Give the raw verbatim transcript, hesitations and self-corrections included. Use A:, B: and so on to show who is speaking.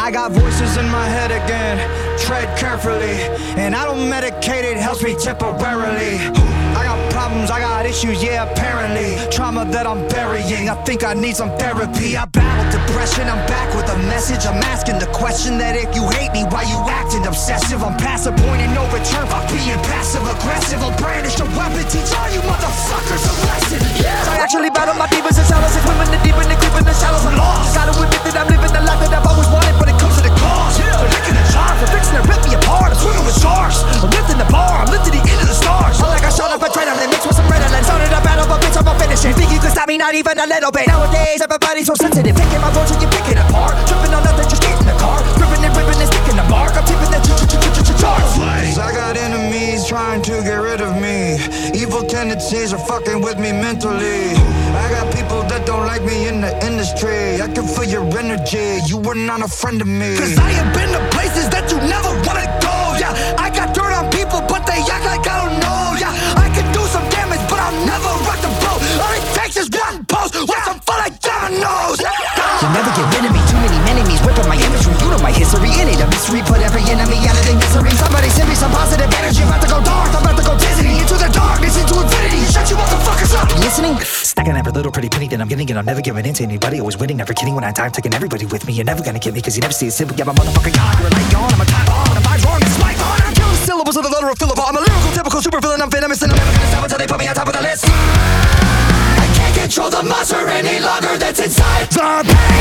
A: I got voices in my head again, tread carefully. And I don't medicate, it helps me temporarily. I got problems, I got issues, yeah, apparently. Trauma that I'm burying, I think I need some therapy. I battled depression, I'm back with a message. I'm asking the question that if you hate me, why you acting obsessive? I'm past the point of no return by being passive-aggressive. I'll brandish a weapon, teach all you motherfuckers a lesson. Yeah. I actually battle my demons and shadows, and swimming the deep and the creep in the shallows. I'm lost. Gotta admit that I'm living the life that I've always wanted, but it comes to the cost. Yeah. They're licking the jar for fixing to rip me apart. I'm swimming with sharks. I'm lifting the bar. I'm lifting the end of the stars. I'm like I shot up a adrenaline mixed with some Ritalin. Started a battle, but bitch, I'm gonna finish it. Think you can stop me? Not even a little bit. Nowadays, everybody's so sensitive. Picking my words and you picking apart. Tripping on nothing, just get in the car. Ripping and ripping and sticking the mark. I'm tipping the charts. I got enemies trying to get rid of me. Evil tendencies are fucking with me mentally. I got people that don't like me in the industry. I can feel your energy, you were not a friend of me. Cause I have been to places that you never wanna go. Yeah, I got dirt on people, but they act like I don't know. Yeah, I can do some damage, but I'll never rock the boat. All it takes is one post with some fun like dominoes. You'll never get rid of me, too many enemies whipping my imagery. You know my history, it ain't a mystery. Put every enemy out of their misery. Somebody send me some positive energy. I'm about to go dark, I'm about to go dizzy. Into the darkness, into infinity. Shut you motherfuckers up. Listening? Stacking every little pretty penny that I'm getting, and I'm never giving in to anybody. Always winning, never kidding when I die. I'm taking everybody with me. You're never gonna get me, cause you never see it simple. Yeah, my motherfucking God, you're a light gone. I'm a top on, I'm vibes wrong, it's my on. I'm killing syllables of the letter of fillable. I'm a lyrical, typical super villain. I'm venomous, and I'm never gonna stop until they put me on top of the list. I can't control the monster any longer that's inside the pain.